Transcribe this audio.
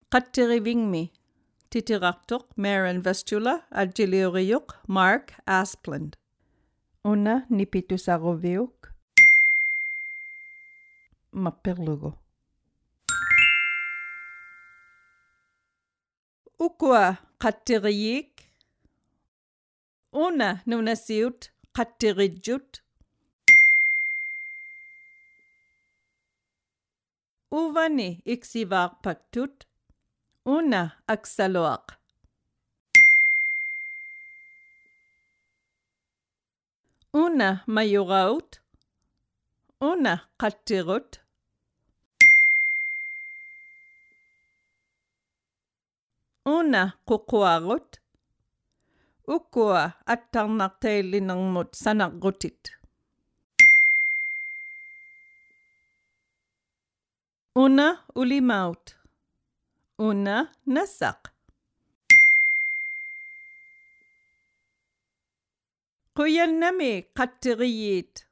Qattirivingmi. Titiraqtoq Maren Vestula Adjilioriuk Mark Aspland. Una nipitusaroviuk. Mapperlugo. Ukua qattiriyik. Una nunasiut qattirijut. Uvani iksivaarpaktut. Una aksaloaq. Una mayuraut. Una qattirut. Una ququarut. Ukua attarnartaillinarmut sanarrutit. Una ulimaut. Una nasaq. Quyannami qattiriyit.